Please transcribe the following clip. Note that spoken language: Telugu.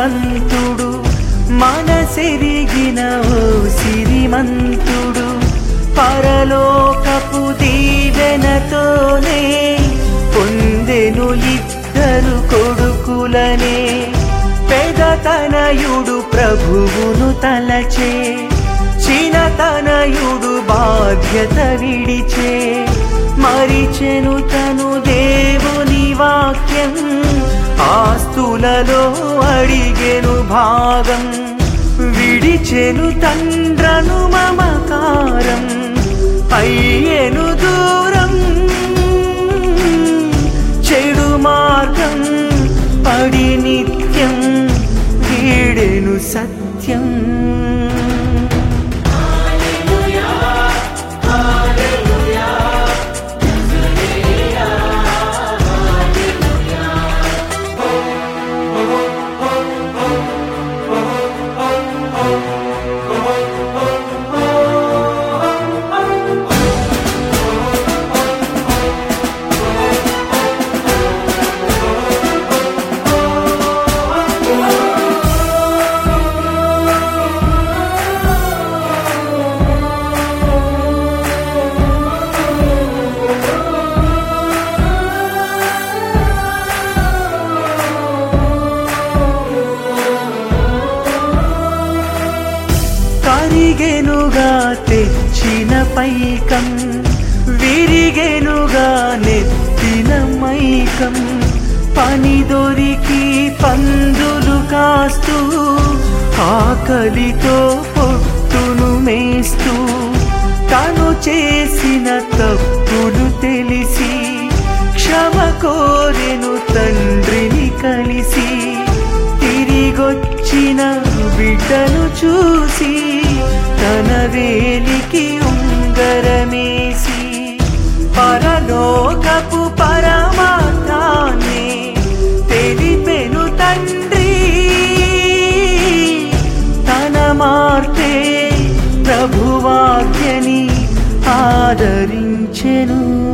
ధనవంతుడు మనసెరిగిన ఓ సిరిమంతుడు పరలోకపు దీవెనతోనే పొందెను ఇద్దరు కొడుకులనే పెదతనయుడు ప్రభువును తలచే చిన్నతనయుడు బాధ్యత విడిచే మరిచెను తను దేవుని వాక్యం ఆస్తులలో అడిగెను భాగం విడిచెను తండ్రను మమకారం అయ్యెను దూరం చెడు మార్గం పడి నిత్యం వీడెను సత్యం విరిగెనుగా తెచ్చిన పైకం విరిగెనుగా నెత్తిన మైకం పని దొరికి పందులు కాస్తూ ఆకలితో పొట్టును మేస్తూ తను చేసిన తప్పులు తెలిసి క్షమ కోరెను తండ్రిని కలిసి తిరిగొచ్చిన బిడ్డను చూసి తన వేలికి ఉంగరమేసి పరలోకపు పరమార్థాన్ని తెలిపెను తండ్రి తన మార్తే ప్రభువాజ్ఞని ఆదరించెను.